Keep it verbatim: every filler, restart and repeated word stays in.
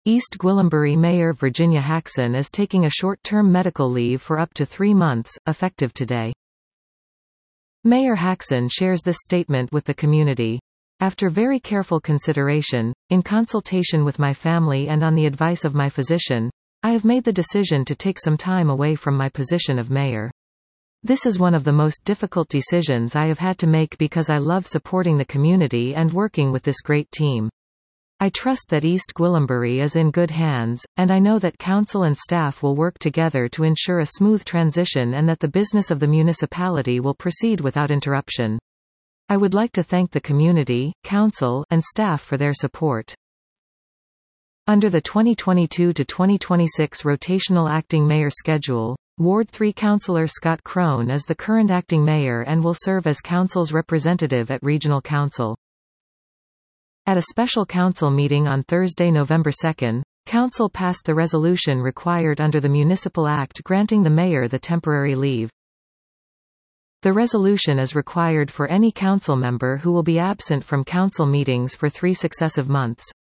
East Gwillimbury Mayor Virginia Haxon is taking a short-term medical leave for up to three months, effective today. Mayor Haxon shares this statement with the community. After very careful consideration, in consultation with my family and on the advice of my physician, I have made the decision to take some time away from my position of mayor. This is one of the most difficult decisions I have had to make because I love supporting the community and working with this great team. I trust that East Gwillimbury is in good hands, and I know that council and staff will work together to ensure a smooth transition and that the business of the municipality will proceed without interruption. I would like to thank the community, council, and staff for their support. Under the twenty twenty-two to twenty twenty-six rotational acting mayor schedule, Ward three Councillor Scott Crone is the current acting mayor and will serve as council's representative at Regional Council. At a special council meeting on Thursday, November second, council passed the resolution required under the Municipal Act granting the mayor the temporary leave. The resolution is required for any council member who will be absent from council meetings for three successive months.